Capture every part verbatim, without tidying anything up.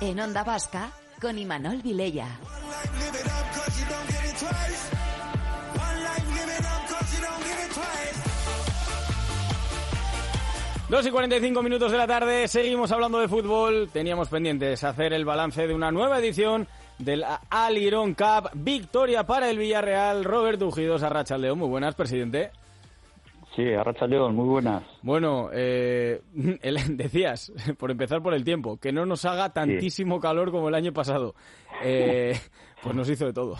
En Onda Vasca, con Imanol Vilella. dos y cuarenta y cinco minutos de la tarde, seguimos hablando de fútbol. Teníamos pendientes hacer el balance de una nueva edición del Al Irón Cup. Victoria para el Villarreal. Roberto Ujidos, arratsaldeon. Muy buenas, presidente. Sí, arratsaldeon, muy buenas. Bueno, eh, decías, por empezar por el tiempo, que no nos haga tantísimo sí. calor como el año pasado. Eh, pues nos hizo de todo.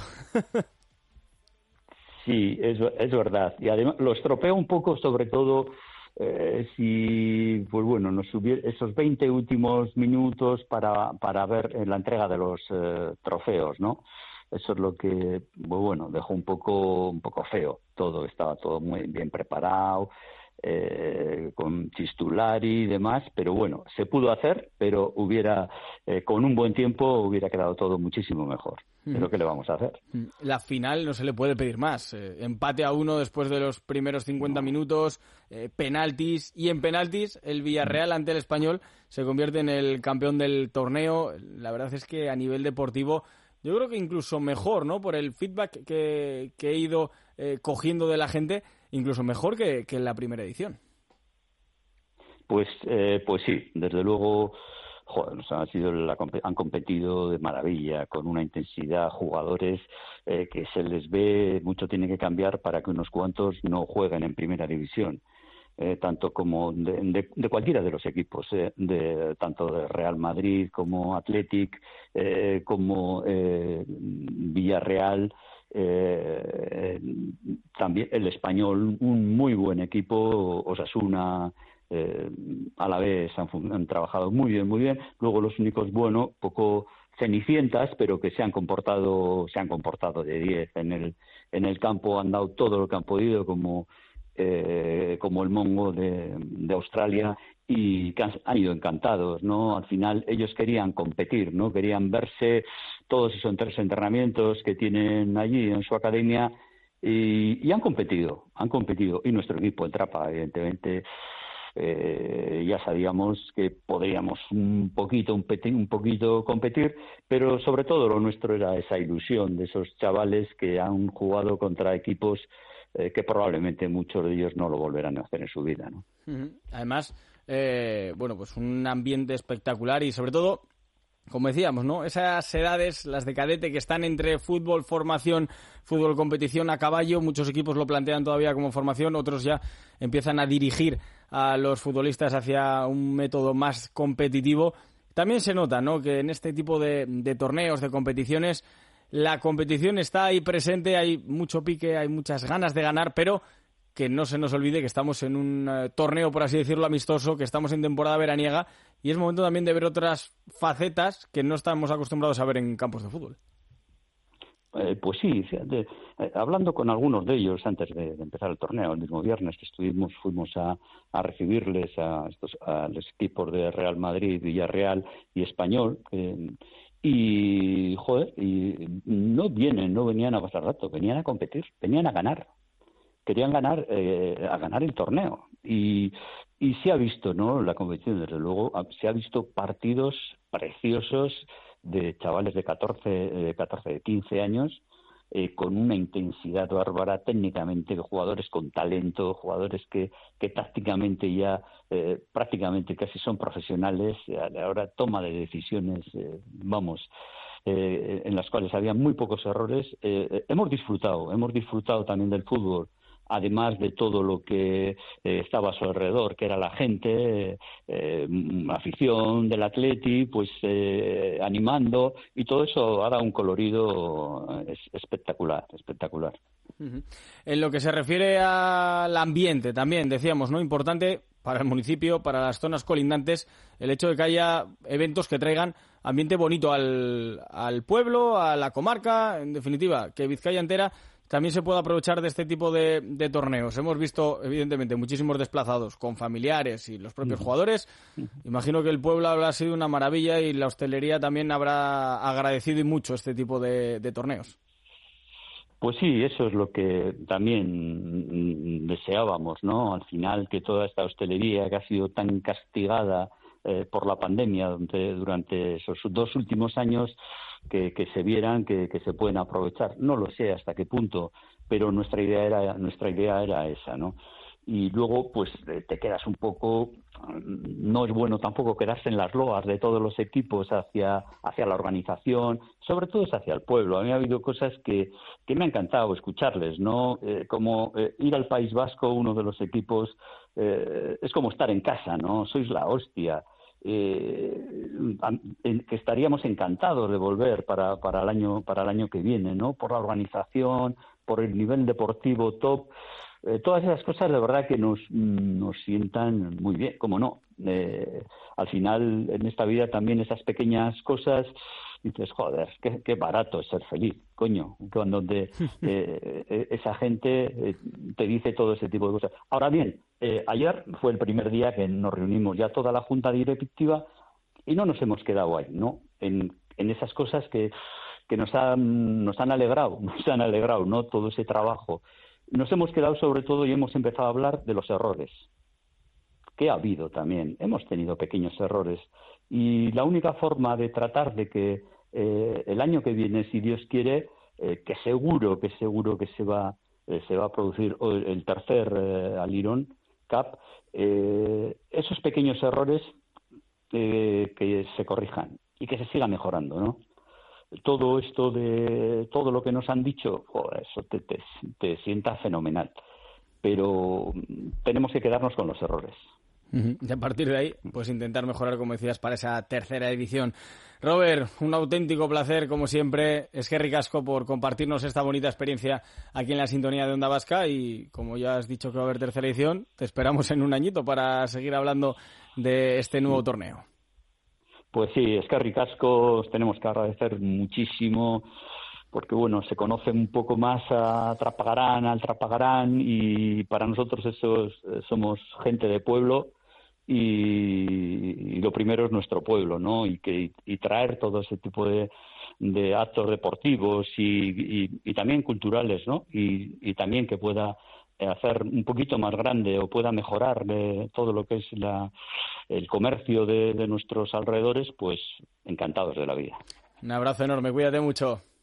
Sí, es, es verdad. Y además lo estropea un poco, sobre todo... Eh, si, pues bueno, nos hubiera esos veinte últimos minutos para, para ver la entrega de los eh, trofeos, ¿no? Eso es lo que, bueno, dejó un poco, un poco feo. Todo estaba todo muy bien preparado, eh, con Chistulari y demás, pero bueno, se pudo hacer, pero hubiera, eh, con un buen tiempo hubiera quedado todo muchísimo mejor. Pero ¿qué le vamos a hacer? La final no se le puede pedir más. Eh, empate a uno después de los primeros cincuenta minutos, eh, penaltis, y en penaltis el Villarreal ante el Español se convierte en el campeón del torneo. La verdad es que a nivel deportivo yo creo que incluso mejor, ¿no? Por el feedback que, que he ido eh, cogiendo de la gente, incluso mejor que, que en la primera edición. Pues, eh, pues sí, desde luego... Joder, nos han, sido la, han competido de maravilla, con una intensidad, jugadores eh, que se les ve, mucho tiene que cambiar para que unos cuantos no jueguen en primera división, eh, tanto como de, de, de cualquiera de los equipos, eh, de tanto de Real Madrid como Athletic, eh, como eh, Villarreal, eh, también el Español, un muy buen equipo, Osasuna. Eh, a la vez han, han trabajado muy bien, muy bien. Luego los únicos, bueno, poco cenicientas, pero que se han comportado, se han comportado de diez en el en el campo, han dado todo lo que han podido, como eh, como el Mongo de, de Australia, y que han, han ido encantados, ¿no? Al final ellos querían competir, ¿no? Querían verse todos esos tres entrenamientos que tienen allí en su academia, y, y han competido, han competido. Y nuestro equipo, el Trapa, evidentemente. Eh, ya sabíamos que podríamos un poquito, un, peti, un poquito competir, pero sobre todo lo nuestro era esa ilusión de esos chavales que han jugado contra equipos eh, que probablemente muchos de ellos no lo volverán a hacer en su vida, ¿no? Además, eh, bueno, pues un ambiente espectacular y sobre todo, como decíamos, ¿no? Esas edades, las de cadete, que están entre fútbol, formación, fútbol, competición a caballo. Muchos equipos lo plantean todavía como formación, otros ya empiezan a dirigir a los futbolistas hacia un método más competitivo. También se nota, ¿no?, que en este tipo de, de torneos, de competiciones, la competición está ahí presente, hay mucho pique, hay muchas ganas de ganar, pero que no se nos olvide que estamos en un uh, torneo, por así decirlo, amistoso, que estamos en temporada veraniega, y es momento también de ver otras facetas que no estamos acostumbrados a ver en campos de fútbol. Eh, pues sí, fíjate, eh, hablando con algunos de ellos antes de, de empezar el torneo, el mismo viernes que estuvimos, fuimos a, a recibirles a, estos, a los equipos de Real Madrid, Villarreal y Español, eh, y joder, y no vienen, no venían a pasar rato, venían a competir, venían a ganar. Querían ganar, eh, a ganar el torneo, y, y se ha visto, ¿no?, la competición, desde luego, se ha visto partidos preciosos de chavales de catorce, de catorce, de quince años, eh, con una intensidad bárbara técnicamente, jugadores con talento, jugadores que, que tácticamente ya eh, prácticamente casi son profesionales, a la hora toma de decisiones, eh, vamos, eh, en las cuales había muy pocos errores. Eh, hemos disfrutado, hemos disfrutado también del fútbol, además de todo lo que eh, estaba a su alrededor, que era la gente, eh, afición del Atleti, pues eh, animando, y todo eso ha dado un colorido es, espectacular, espectacular. Uh-huh. En lo que se refiere al ambiente también, decíamos, ¿no?, importante para el municipio, para las zonas colindantes, el hecho de que haya eventos que traigan ambiente bonito al, al pueblo, a la comarca, en definitiva, que Vizcaya entera también se puede aprovechar de este tipo de, de torneos. Hemos visto, evidentemente, muchísimos desplazados con familiares y los propios jugadores. Imagino que el pueblo habrá sido una maravilla y la hostelería también habrá agradecido y mucho este tipo de, de torneos. Pues sí, eso es lo que también deseábamos, ¿no? Al final, que toda esta hostelería que ha sido tan castigada eh, por la pandemia durante, durante esos dos últimos años que, que se vieran que, que se pueden aprovechar. No lo sé hasta qué punto, pero nuestra idea era nuestra idea era esa, ¿no? Y luego pues te quedas un poco, no es bueno tampoco quedarse en las loas de todos los equipos hacia hacia la organización, sobre todo es hacia el pueblo. A mí ha habido cosas que, que me ha encantado escucharles, ¿no? Eh, como eh, ir al País Vasco, uno de los equipos, eh, es como estar en casa, ¿no? Sois la hostia. Eh, que estaríamos encantados de volver para, para el año para el año que viene, ¿no? Por la organización, por el nivel deportivo top. Eh, todas esas cosas de verdad que nos, nos sientan muy bien, como no. Eh, al final, en esta vida también esas pequeñas cosas, dices, joder, qué, qué barato es ser feliz, coño, cuando te, eh, esa gente eh, te dice todo ese tipo de cosas. Ahora bien, eh, ayer fue el primer día que nos reunimos ya toda la junta directiva y no nos hemos quedado ahí, ¿no? En, en esas cosas que, que nos han, nos han alegrado, nos han alegrado, ¿no? Todo ese trabajo. Nos hemos quedado sobre todo y hemos empezado a hablar de los errores, que ha habido también. Hemos tenido pequeños errores y la única forma de tratar de que eh, el año que viene, si Dios quiere, eh, que seguro, que seguro que se va, eh, se va a producir el tercer eh, Alirón Cup, eh, esos pequeños errores eh, que se corrijan y que se siga mejorando, ¿no? Todo esto de todo lo que nos han dicho, joder, eso te, te, te sienta fenomenal, pero tenemos que quedarnos con los errores. Uh-huh. Y a partir de ahí, pues intentar mejorar, como decías, para esa tercera edición. Robert, un auténtico placer, como siempre. Eskerrik asko por compartirnos esta bonita experiencia aquí en la sintonía de Onda Vasca y, como ya has dicho que va a haber tercera edición, te esperamos en un añito para seguir hablando de este nuevo torneo. Pues sí, eskerrik asko, os tenemos que agradecer muchísimo porque, bueno, se conoce un poco más a Trapagarán, al Trapagarán y para nosotros esos, somos gente de pueblo y, y lo primero es nuestro pueblo, ¿no? Y, que, y traer todo ese tipo de, de actos deportivos y, y, y también culturales, ¿no? Y, y también que pueda hacer un poquito más grande o pueda mejorar de todo lo que es la, el comercio de, de nuestros alrededores, pues encantados de la vida. Un abrazo enorme, cuídate mucho.